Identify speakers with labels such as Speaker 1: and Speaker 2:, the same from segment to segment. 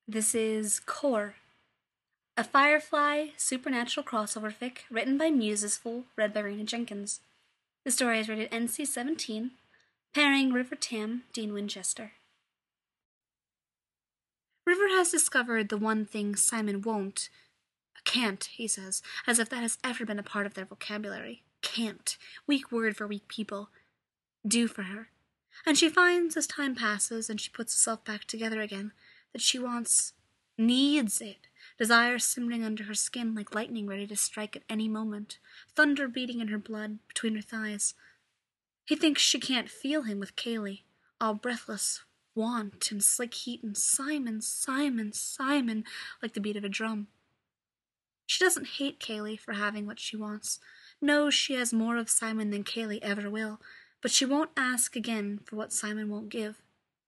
Speaker 1: This is Core, a Firefly supernatural crossover fic written by Musesful, read by Raina Jenkins. The story is rated NC-17, pairing River Tam, Dean Winchester. River has discovered the one thing Simon can't, he says, as if that has ever been a part of their vocabulary. Can't. Weak word for weak people. Do for her. And she finds, as time passes and she puts herself back together again, that she needs it. Desire simmering under her skin like lightning ready to strike at any moment. Thunder beating in her blood, between her thighs. He thinks she can't feel him with Kaylee, all breathless, want and slick heat and Simon, Simon, Simon, like the beat of a drum. She doesn't hate Kaylee for having what she wants. Knows she has more of Simon than Kaylee ever will, but she won't ask again for what Simon won't give.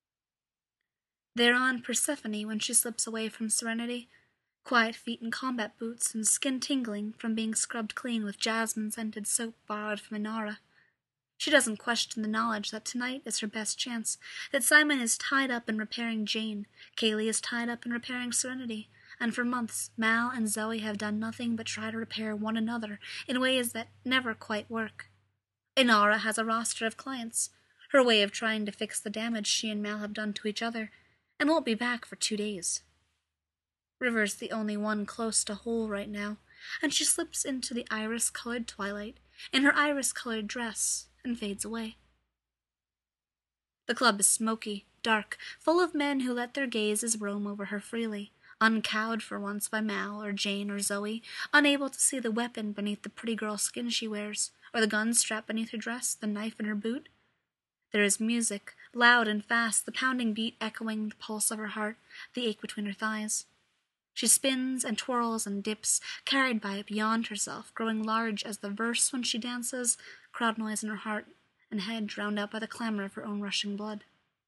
Speaker 1: They're on Persephone when she slips away from Serenity, quiet feet in combat boots and skin tingling from being scrubbed clean with jasmine-scented soap borrowed from Inara. She doesn't question the knowledge that tonight is her best chance, that Simon is tied up in repairing Jane, Kaylee is tied up in repairing Serenity, and for months Mal and Zoe have done nothing but try to repair one another in ways that never quite work. Inara has a roster of clients, her way of trying to fix the damage she and Mal have done to each other, and won't be back for 2 days. River's the only one close to whole right now, and she slips into the iris-colored twilight in her iris-colored dress and fades away. The club is smoky, dark, full of men who let their gazes roam over her freely, uncowed for once by Mal or Jane or Zoe, unable to see the weapon beneath the pretty girl skin she wears, or the gun strapped beneath her dress, the knife in her boot. There is music, loud and fast, the pounding beat echoing the pulse of her heart, the ache between her thighs. She spins and twirls and dips, carried by it beyond herself, growing large as the verse when she dances, crowd noise in her heart and head drowned out by the clamor of her own rushing blood.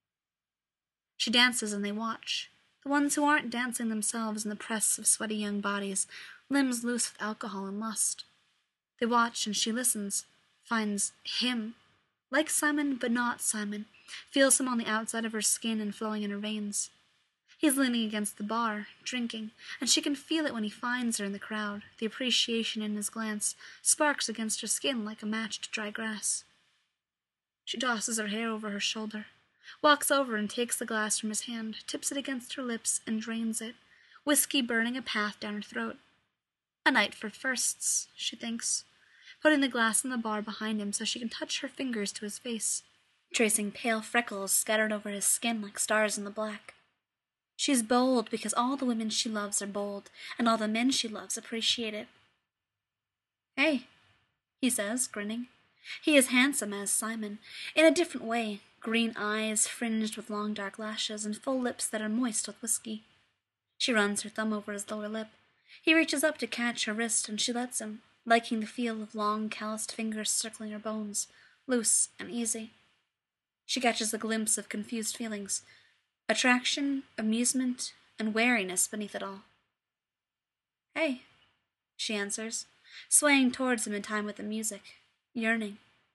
Speaker 1: She dances and they watch, the ones who aren't dancing themselves in the press of sweaty young bodies, limbs loose with alcohol and lust. They watch and she listens, finds him, like Simon but not Simon, feels him on the outside of her skin and flowing in her veins. He's leaning against the bar, drinking, and she can feel it when he finds her in the crowd. The appreciation in his glance sparks against her skin like a match to dry grass. She tosses her hair over her shoulder, walks over and takes the glass from his hand, tips it against her lips and drains it, whiskey burning a path down her throat. A night for firsts, she thinks, putting the glass on the bar behind him so she can touch her fingers to his face, tracing pale freckles scattered over his skin like stars in the black. She's bold because all the women she loves are bold, and all the men she loves appreciate it. "Hey," he says, grinning. He is handsome as Simon, in a different way, green eyes fringed with long dark lashes and full lips that are moist with whiskey. She runs her thumb over his lower lip. He reaches up to catch her wrist and she lets him, liking the feel of long calloused fingers circling her bones, loose and easy. She catches a glimpse of confused feelings, attraction, amusement, and wariness beneath it all. "Hey," she answers, swaying towards him in time with the music, yearning.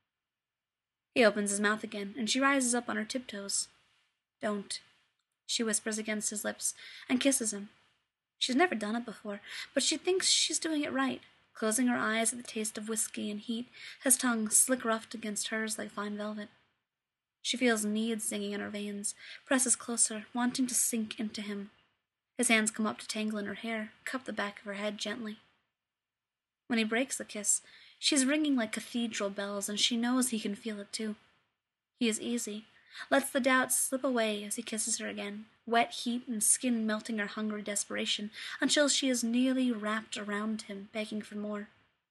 Speaker 1: He opens his mouth again, and she rises up on her tiptoes. "Don't," she whispers against his lips, and kisses him. She's never done it before, but she thinks she's doing it right, closing her eyes at the taste of whiskey and heat, his tongue slick roughed against hers like fine velvet. She feels need singing in her veins, presses closer, wanting to sink into him. His hands come up to tangle in her hair, cup the back of her head gently. When he breaks the kiss, she's ringing like cathedral bells, and she knows he can feel it too. He is easy, lets the doubt slip away as he kisses her again, wet heat and skin melting her hungry desperation, until she is nearly wrapped around him, begging for more.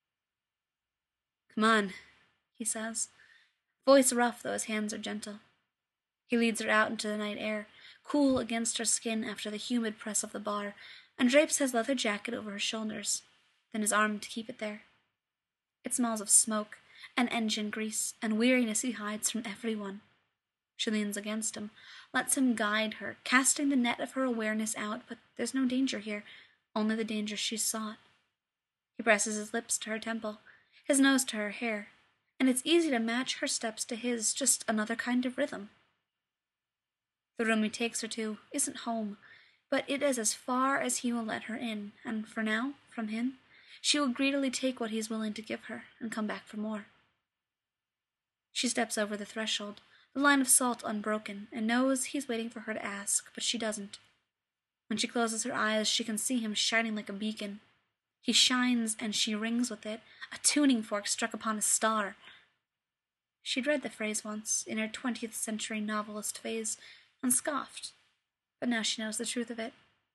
Speaker 1: "Come on," he says, voice rough though his hands are gentle. He leads her out into the night air, cool against her skin after the humid press of the bar, and drapes his leather jacket over her shoulders, then his arm to keep it there. It smells of smoke, and engine grease, and weariness he hides from everyone. She leans against him, lets him guide her, casting the net of her awareness out, but there's no danger here, only the danger she sought. He presses his lips to her temple, his nose to her hair, and it's easy to match her steps to his, just another kind of rhythm. The room he takes her to isn't home. but it is as far as he will let her in, and for now, from him, she will greedily take what he is willing to give her and come back for more. She steps over the threshold, the line of salt unbroken, and knows he's waiting for her to ask, but she doesn't. When she closes her eyes, she can see him shining like a beacon. He shines, and she rings with it, a tuning fork struck upon a star. She'd read the phrase once, in her 20th century novelist phase, and scoffed, but now she knows the truth of it.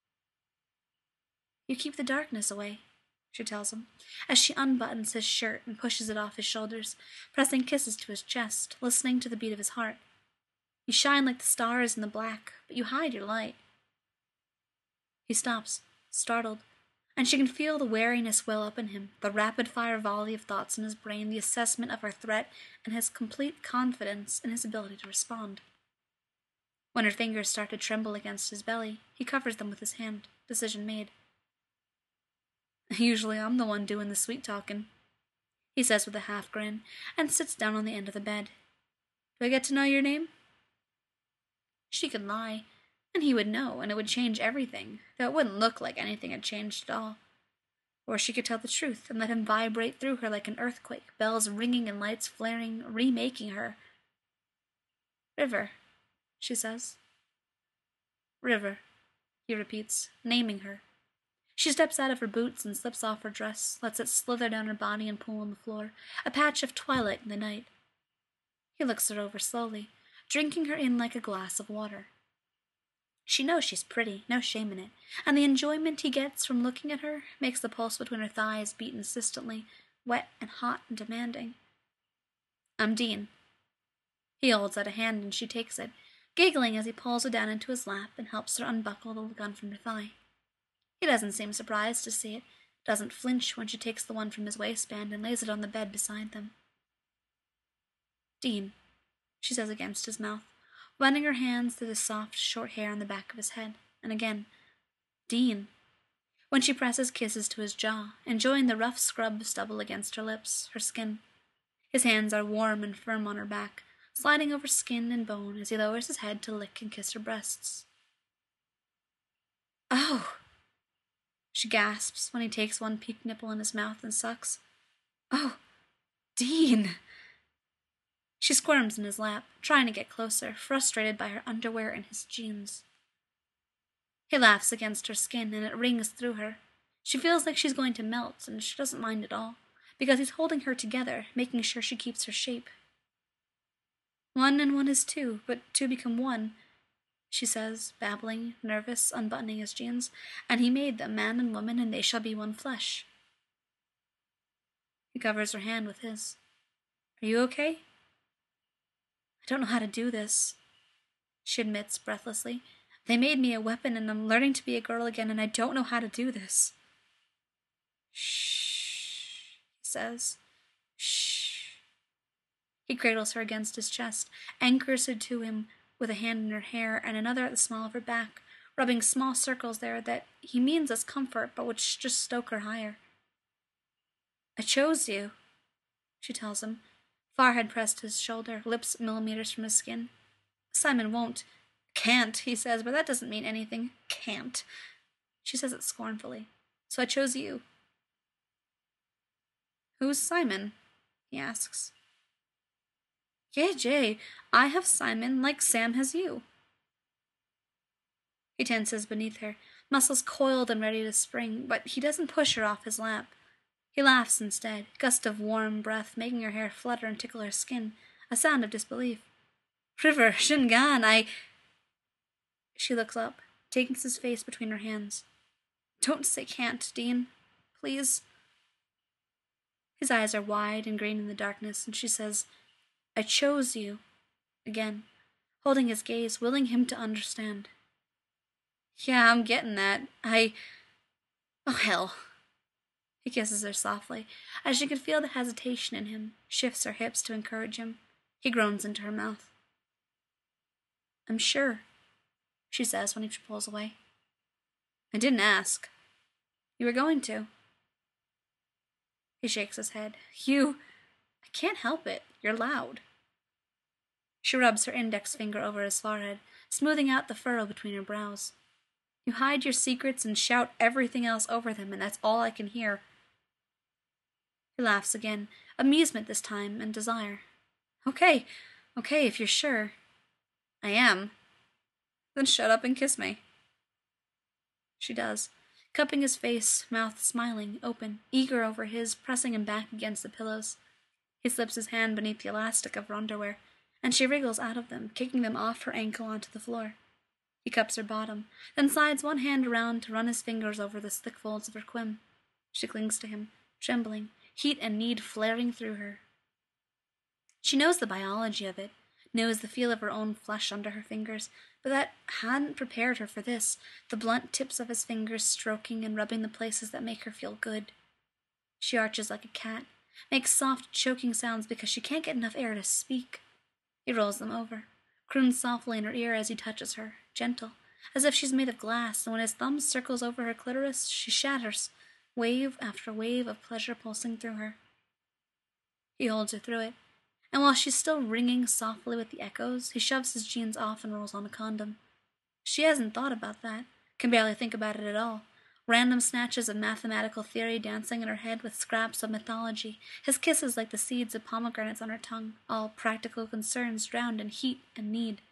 Speaker 1: You keep the darkness away, she tells him, as she unbuttons his shirt and pushes it off his shoulders, pressing kisses to his chest, listening to the beat of his heart. You shine like the stars in the black, but you hide your light. He stops, startled, and she can feel the wariness well up in him, the rapid-fire volley of thoughts in his brain, the assessment of her threat, and his complete confidence in his ability to respond. When her fingers start to tremble against his belly, he covers them with his hand, decision made. Usually I'm the one doing the sweet-talking, he says with a half-grin, and sits down on the end of the bed. Do I get to know your name? She could lie, and he would know, and it would change everything, though it wouldn't look like anything had changed at all. Or she could tell the truth and let him vibrate through her like an earthquake, bells ringing and lights flaring, remaking her. River, she says. River, he repeats, naming her. She steps out of her boots and slips off her dress, lets it slither down her body and pool on the floor, a patch of twilight in the night. He looks her over slowly, drinking her in like a glass of water. She knows she's pretty, no shame in it, and the enjoyment he gets from looking at her makes the pulse between her thighs beat insistently, wet and hot and demanding. I'm Dean. He holds out a hand and she takes it, giggling as he pulls her down into his lap and helps her unbuckle the gun from her thigh. He doesn't seem surprised to see it, doesn't flinch when she takes the one from his waistband and lays it on the bed beside them. Dean, she says against his mouth, running her hands through the soft, short hair on the back of his head, and again, Dean, when she presses kisses to his jaw, enjoying the rough scrub stubble against her lips, her skin. His hands are warm and firm on her back, sliding over skin and bone as he lowers his head to lick and kiss her breasts. Oh! She gasps when he takes one pink nipple in his mouth and sucks. Oh, Dean! She squirms in his lap, trying to get closer, frustrated by her underwear and his jeans. He laughs against her skin, and it rings through her. She feels like she's going to melt, and she doesn't mind at all, because he's holding her together, making sure she keeps her shape. 1 and 1 is 2, but 2 become 1, she says, babbling, nervous, unbuttoning his jeans, and he made them, man and woman, and they shall be one flesh. He covers her hand with his. Are you okay? I don't know how to do this, she admits breathlessly. They made me a weapon, and I'm learning to be a girl again, and I don't know how to do this. Shh, he says. Shh. He cradles her against his chest, anchors her to him with a hand in her hair and another at the small of her back, rubbing small circles there that he means as comfort, but which just stoke her higher. I chose you, she tells him, forehead pressed to his shoulder, lips millimeters from his skin. Simon won't. Can't, he says, but that doesn't mean anything. Can't. She says it scornfully. So I chose you. Who's Simon? He asks. Yay, Jay, I have Simon like Sam has you. He tenses beneath her, muscles coiled and ready to spring, but he doesn't push her off his lap. He laughs instead, gust of warm breath making her hair flutter and tickle her skin, a sound of disbelief. River, Shingan, She looks up, taking his face between her hands. Don't say can't, Dean. Please. His eyes are wide and green in the darkness, and she says, I chose you. Again, holding his gaze, willing him to understand. Yeah, I'm getting that. Oh, hell. He kisses her softly, as she can feel the hesitation in him, shifts her hips to encourage him. He groans into her mouth. I'm sure, she says when he pulls away. I didn't ask. You were going to. He shakes his head. I can't help it. You're loud. She rubs her index finger over his forehead, smoothing out the furrow between her brows. You hide your secrets and shout everything else over them, and that's all I can hear. He laughs again, amusement this time, and desire. Okay, if you're sure. I am. Then shut up and kiss me. She does, cupping his face, mouth smiling, open, eager over his, pressing him back against the pillows. He slips his hand beneath the elastic of her underwear, and she wriggles out of them, kicking them off her ankle onto the floor. He cups her bottom, then slides one hand around to run his fingers over the thick folds of her quim. She clings to him, trembling, heat and need flaring through her. She knows the biology of it, knows the feel of her own flesh under her fingers, but that hadn't prepared her for this, the blunt tips of his fingers stroking and rubbing the places that make her feel good. She arches like a cat, makes soft, choking sounds because she can't get enough air to speak. He rolls them over, croons softly in her ear as he touches her, gentle, as if she's made of glass, and when his thumb circles over her clitoris, she shatters, wave after wave of pleasure pulsing through her. He holds her through it, and while she's still ringing softly with the echoes, he shoves his jeans off and rolls on a condom. She hasn't thought about that, can barely think about it at all. Random snatches of mathematical theory dancing in her head with scraps of mythology, his kisses like the seeds of pomegranates on her tongue, all practical concerns drowned in heat and need.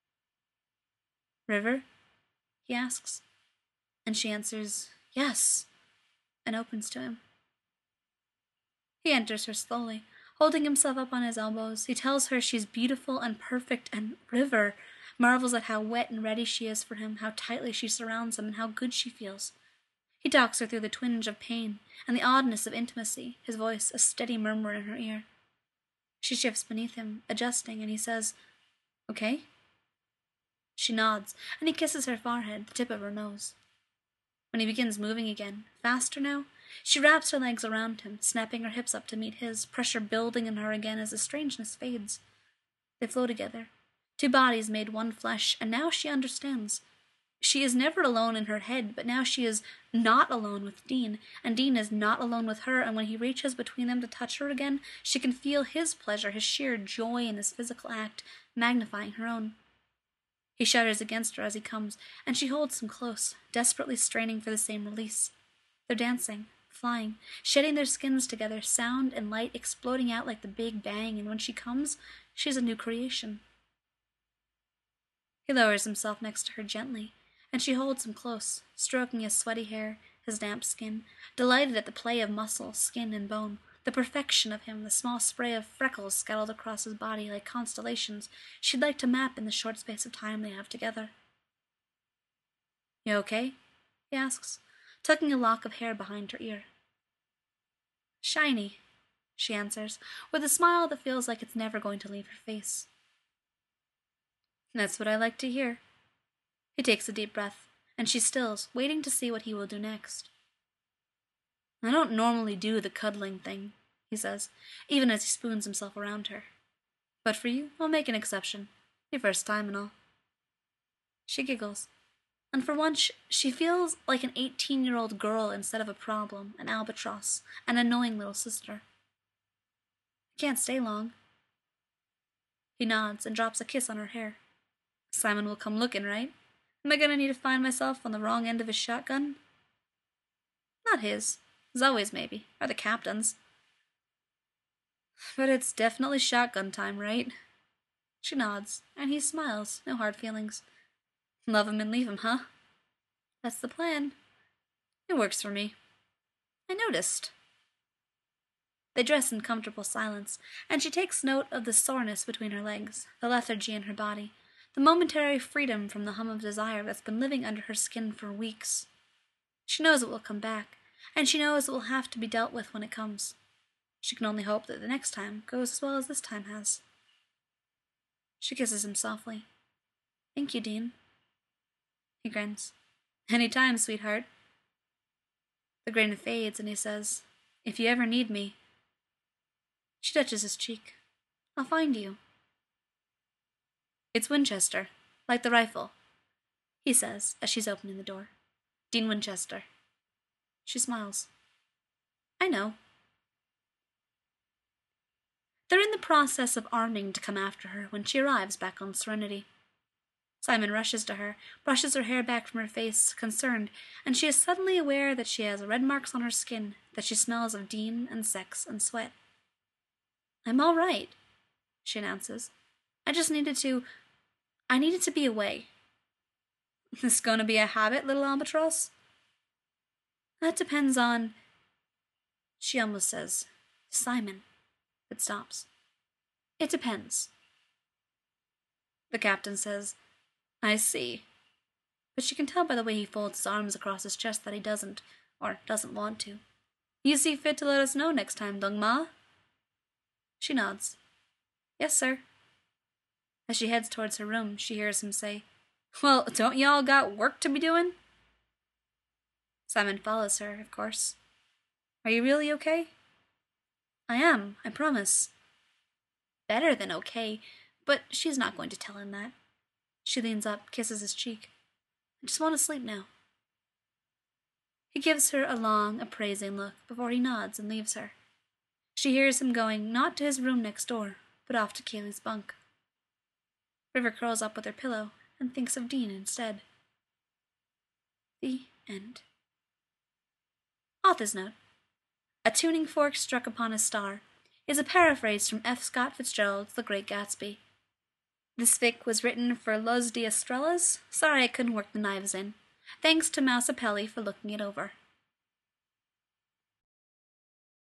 Speaker 1: River? He asks, and she answers, yes, and opens to him. He enters her slowly, holding himself up on his elbows. He tells her she's beautiful and perfect, and River marvels at how wet and ready she is for him, how tightly she surrounds him, and how good she feels. He talks her through the twinge of pain and the oddness of intimacy, his voice a steady murmur in her ear. She shifts beneath him, adjusting, and he says, okay? She nods, and he kisses her forehead, the tip of her nose. When he begins moving again, faster now, she wraps her legs around him, snapping her hips up to meet his, pressure building in her again as the strangeness fades. They flow together, two bodies made one flesh, and now she understands. She is never alone in her head, but now she is not alone with Dean, and Dean is not alone with her, and when he reaches between them to touch her again, she can feel his pleasure, his sheer joy in this physical act, magnifying her own. He shudders against her as he comes, and she holds him close, desperately straining for the same release. They're dancing, flying, shedding their skins together, sound and light exploding out like the Big Bang, and when she comes, she's a new creation. He lowers himself next to her gently, and she holds him close, stroking his sweaty hair, his damp skin, delighted at the play of muscle, skin, and bone, the perfection of him, the small spray of freckles scattered across his body like constellations she'd like to map in the short space of time they have together. You okay? He asks, tucking a lock of hair behind her ear. Shiny, she answers, with a smile that feels like it's never going to leave her face. That's what I like to hear. He takes a deep breath, and she stills, waiting to see what he will do next. I don't normally do the cuddling thing, he says, even as he spoons himself around her. But for you, I'll make an exception. Your first time and all. She giggles, and for once she feels like an 18-year-old girl instead of a problem, an albatross, an annoying little sister. I can't stay long. He nods and drops a kiss on her hair. Simon will come looking, right? Am I gonna need to find myself on the wrong end of his shotgun? Not his. Zoe's, maybe. Or the captain's. But it's definitely shotgun time, right? She nods, and he smiles, no hard feelings. Love him and leave him, huh? That's the plan. It works for me. I noticed. They dress in comfortable silence, and she takes note of the soreness between her legs, the lethargy in her body, the momentary freedom from the hum of desire that's been living under her skin for weeks. She knows it will come back, and she knows it will have to be dealt with when it comes. She can only hope that the next time goes as well as this time has. She kisses him softly. Thank you, Dean. He grins. Any time, sweetheart. The grin fades, and he says, If you ever need me. She touches his cheek. I'll find you. It's Winchester, like the rifle, he says as she's opening the door. Dean Winchester. She smiles. I know. They're in the process of arming to come after her when she arrives back on Serenity. Simon rushes to her, brushes her hair back from her face, concerned, and she is suddenly aware that she has red marks on her skin, that she smells of Dean and sex and sweat. "I'm all right," she announces. I needed to be away." "This gonna be a habit, little albatross?" "That depends on—" She almost says, "Simon," but stops. "It depends." The captain says, "I see." But she can tell by the way he folds his arms across his chest that he doesn't, or doesn't want to. "You see fit to let us know next time, Dong Ma?" She nods. "Yes, sir." As she heads towards her room, she hears him say, "Well, don't y'all got work to be doing?" Simon follows her, of course. "Are you really okay?" "I am, I promise." Better than okay, but she's not going to tell him that. She leans up, kisses his cheek. "I just want to sleep now." He gives her a long, appraising look before he nods and leaves her. She hears him going not to his room next door, but off to Kaylee's bunk. River curls up with her pillow and thinks of Dean instead. The end. Author's note. A tuning fork struck upon a star is a paraphrase from F. Scott Fitzgerald's The Great Gatsby. This fic was written for Los Diastrellas. Sorry I couldn't work the knives in. Thanks to Mouse Apelli for looking it over.